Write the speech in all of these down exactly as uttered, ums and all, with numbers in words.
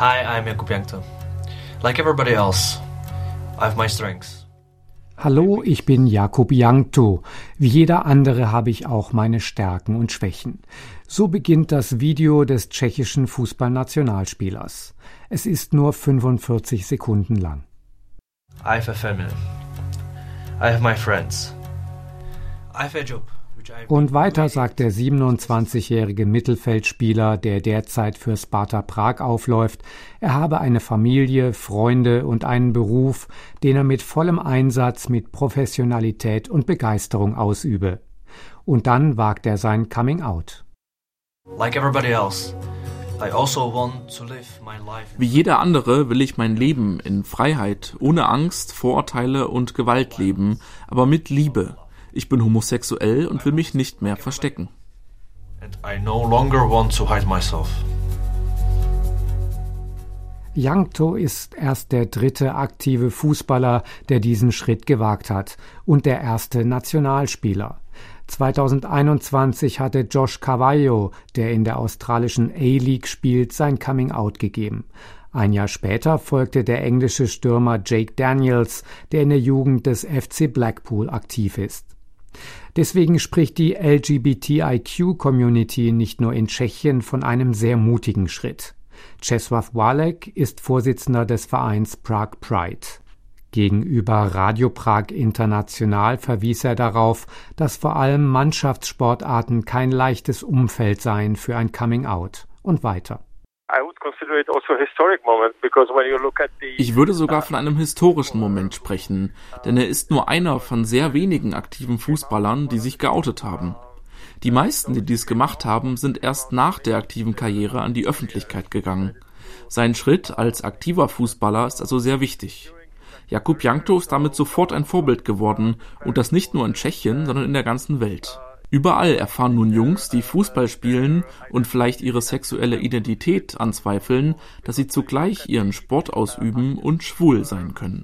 Hi, I'm Jakub Jankto. Like everybody else, I have my strengths. Hallo, ich bin Jakub Jankto. Wie jeder andere habe ich auch meine Stärken und Schwächen. So beginnt das Video des tschechischen Fußballnationalspielers. Es ist nur fünfundvierzig Sekunden lang. I have a family. I have my friends. I have a job. Und weiter sagt der siebenundzwanzigjährige Mittelfeldspieler, der derzeit für Sparta Prag aufläuft, er habe eine Familie, Freunde und einen Beruf, den er mit vollem Einsatz, mit Professionalität und Begeisterung ausübe. Und dann wagt er sein Coming-out. Like everybody else, I also want to live my life. Wie jeder andere will ich mein Leben in Freiheit, ohne Angst, Vorurteile und Gewalt leben, aber mit Liebe. Ich bin homosexuell und will mich nicht mehr verstecken. And I no longer want to hide myself. Jankto ist erst der dritte aktive Fußballer, der diesen Schritt gewagt hat, und der erste Nationalspieler. zweitausendeinundzwanzig hatte Josh Carvalho, der in der australischen A-League spielt, sein Coming-out gegeben. Ein Jahr später folgte der englische Stürmer Jake Daniels, der in der Jugend des F C Blackpool aktiv ist. Deswegen spricht die L G B T I Q-Community nicht nur in Tschechien von einem sehr mutigen Schritt. Czesław Walek ist Vorsitzender des Vereins Prague Pride. Gegenüber Radio Prag International verwies er darauf, dass vor allem Mannschaftssportarten kein leichtes Umfeld seien für ein Coming-out. Und weiter. Ich würde sogar von einem historischen Moment sprechen, denn er ist nur einer von sehr wenigen aktiven Fußballern, die sich geoutet haben. Die meisten, die dies gemacht haben, sind erst nach der aktiven Karriere an die Öffentlichkeit gegangen. Sein Schritt als aktiver Fußballer ist also sehr wichtig. Jakub Jankto ist damit sofort ein Vorbild geworden, und das nicht nur in Tschechien, sondern in der ganzen Welt. Überall erfahren nun Jungs, die Fußball spielen und vielleicht ihre sexuelle Identität anzweifeln, dass sie zugleich ihren Sport ausüben und schwul sein können.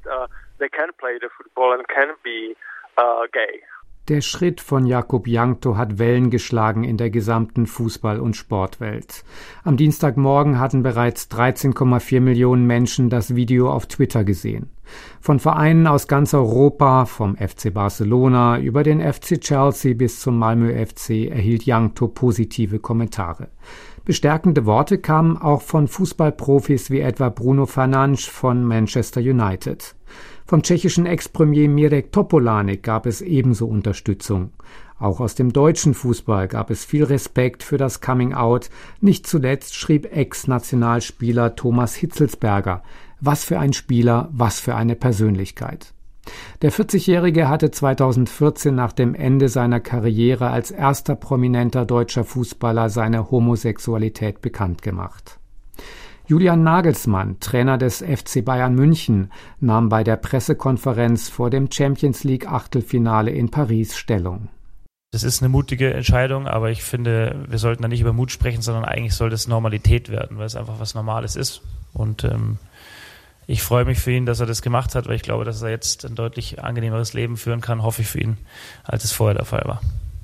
Der Schritt von Jakub Jankto hat Wellen geschlagen in der gesamten Fußball- und Sportwelt. Am Dienstagmorgen hatten bereits dreizehn Komma vier Millionen Menschen das Video auf Twitter gesehen. Von Vereinen aus ganz Europa, vom F C Barcelona über den F C Chelsea bis zum Malmö F C, erhielt Jankto positive Kommentare. Bestärkende Worte kamen auch von Fußballprofis wie etwa Bruno Fernandes von Manchester United. Vom tschechischen Ex-Premier Mirek Topolánek gab es ebenso Unterstützung. Auch aus dem deutschen Fußball gab es viel Respekt für das Coming-out. Nicht zuletzt schrieb Ex-Nationalspieler Thomas Hitzelsberger: Was für ein Spieler, was für eine Persönlichkeit. Der vierzigjährige hatte zweitausendvierzehn nach dem Ende seiner Karriere als erster prominenter deutscher Fußballer seine Homosexualität bekannt gemacht. Julian Nagelsmann, Trainer des F C Bayern München, nahm bei der Pressekonferenz vor dem Champions-League-Achtelfinale in Paris Stellung. Das ist eine mutige Entscheidung, aber ich finde, wir sollten da nicht über Mut sprechen, sondern eigentlich soll das Normalität werden, weil es einfach was Normales ist. Und ähm, ich freue mich für ihn, dass er das gemacht hat, weil ich glaube, dass er jetzt ein deutlich angenehmeres Leben führen kann, hoffe ich für ihn, als es vorher der Fall war.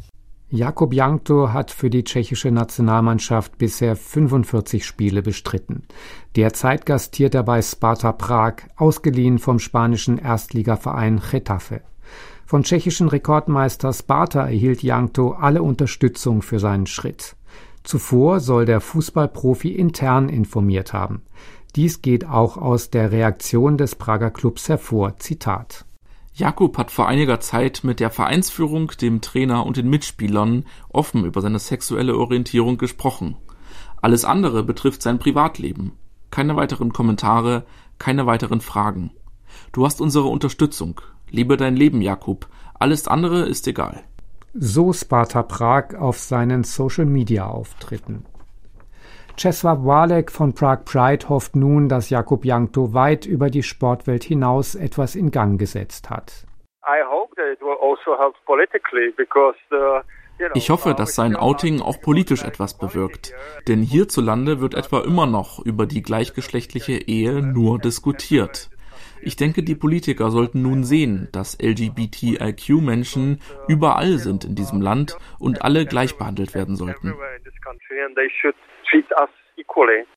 Jakub Jankto hat für die tschechische Nationalmannschaft bisher fünfundvierzig Spiele bestritten. Derzeit gastiert er bei Sparta Prag, ausgeliehen vom spanischen Erstligaverein Getafe. Von tschechischen Rekordmeister Sparta erhielt Jankto alle Unterstützung für seinen Schritt. Zuvor soll der Fußballprofi intern informiert haben. Dies geht auch aus der Reaktion des Prager Clubs hervor. Zitat: Jakub hat vor einiger Zeit mit der Vereinsführung, dem Trainer und den Mitspielern offen über seine sexuelle Orientierung gesprochen. Alles andere betrifft sein Privatleben. Keine weiteren Kommentare, keine weiteren Fragen. Du hast unsere Unterstützung. Lebe dein Leben, Jakub. Alles andere ist egal. So Sparta Prag auf seinen Social-Media-Auftritten. Czesław Walek von Prague Pride hofft nun, dass Jakub Jankto weit über die Sportwelt hinaus etwas in Gang gesetzt hat. Ich hoffe, dass sein Outing auch politisch etwas bewirkt, denn hierzulande wird etwa immer noch über die gleichgeschlechtliche Ehe nur diskutiert. Ich denke, die Politiker sollten nun sehen, dass L G B T I Q-Menschen überall sind in diesem Land und alle gleich behandelt werden sollten. Treat us equally.